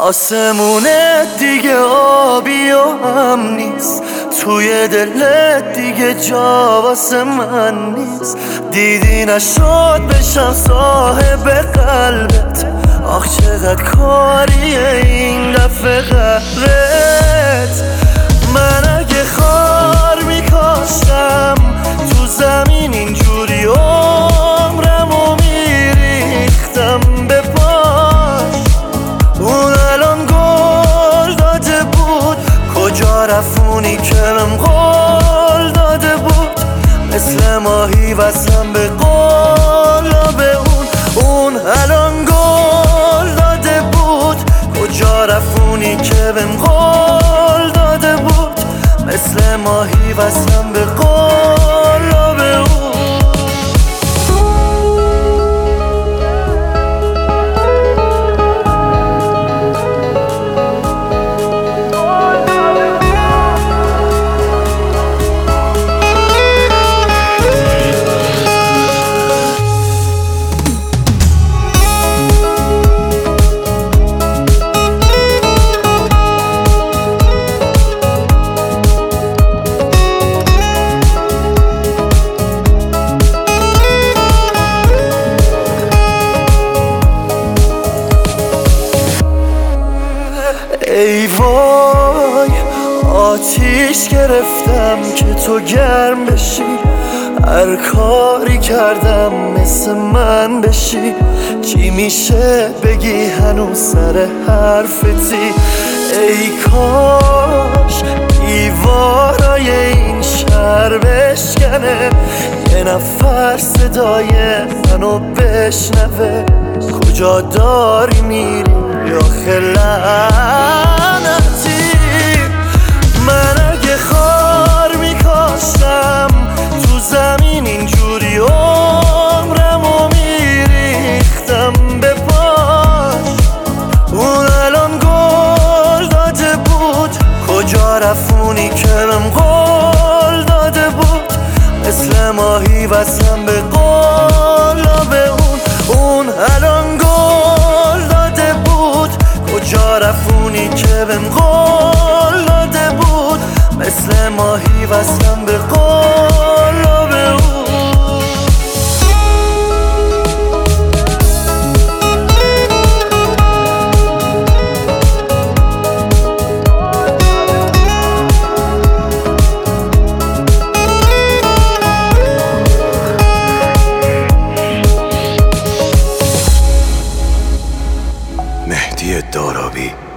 آسمونت دیگه آبی و هم نیست، توی دلت دیگه جا واسه من نیست. دیدی نشد بشم صاحب قلبت، آخ چقدر کاریه این دفعه قلبت. من اگه خار میکاشتم تو زمین اینجوری عمرمو میریختم به پاش. اون الان گل داده بود، کجا رفونی که بهم قول داده بود. مثل ماهی وصلم به قلاب اون الان گل داده بود، کجا رفونی که بهم قول داده بود. مثل ماهی وصلم به قلاب اون. ای وای آتیش گرفتم که تو گرم بشی، هر کاری کردم مثل من بشی. چی میشه بگی هنوز سر حرفتی؟ ای کاش دیوارای این شهر بشکنه، یه نفر صدای منو بشنوه. کجا داری میری یا خلعنتی؟ من اگه خار میکاشتم تو زمین اینجوری عمرمو میریختم به پاش. اون الان گل داده بود، کجا رفونی که بهم قول داده بود. مثل ماهی وصلم به قلاب اون الان گل داده بود، کجا رفونی که بهم قول داده بود. مثل ماهی وصلم به قلاب اون. مهدی دارابی.